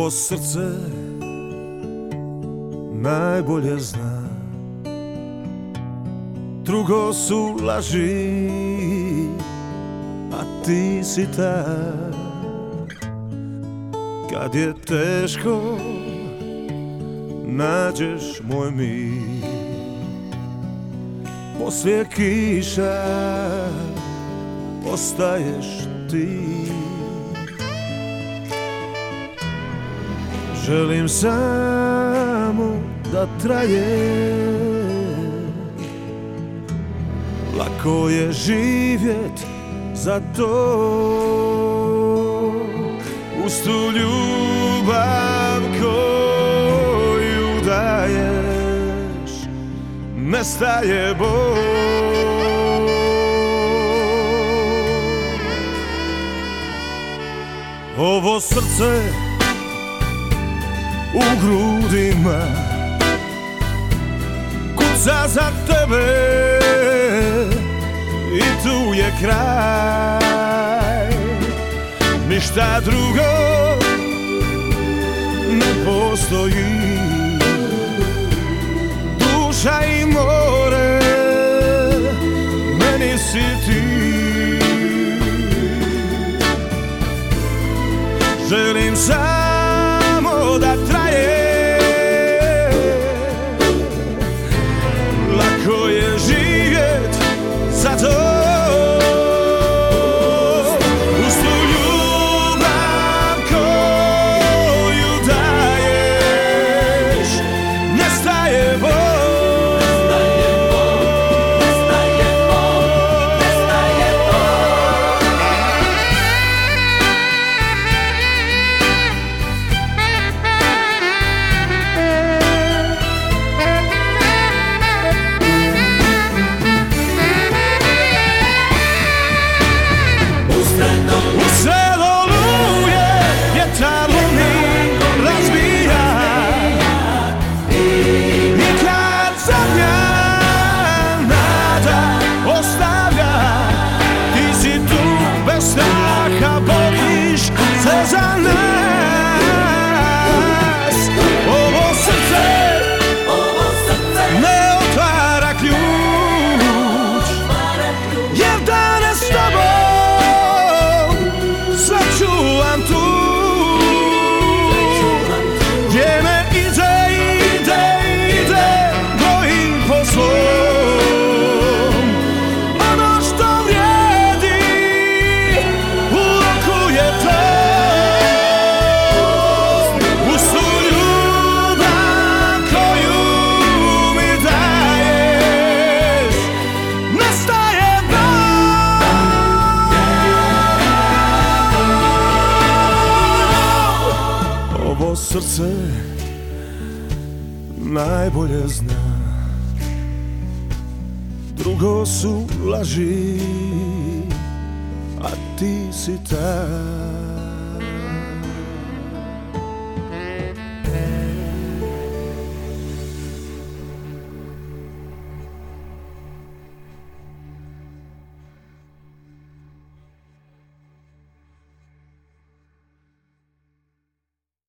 Ovo srce najbolje zna, drugo su laži, a ti si ta. Kad je teško, nađeš moj mir. Poslije kiša ostaješ ti. Želim samo da traje, lako je živjet za to. Uz tu ljubav koju daješ nestaje bol. Ovo srce u grudima kuca za tebe i tu je kraj. Ništa drugo ne postoji, duša i more, meni si ti. Želim samo da traje, lako je živjet za to. Uz tu ljubav koju daješ nestaje bol. Straha boriš se za nas. Ovo srce ne otvara ključ, jer danas s tobom sačuvam tu. Vrijeme ide, brojim po svom. Ono što vrijedi je to. Uz tu ljubav koju mi daješ nestaje bol. Ovo srce najbolje zna, drugo su laži, a ti si ta.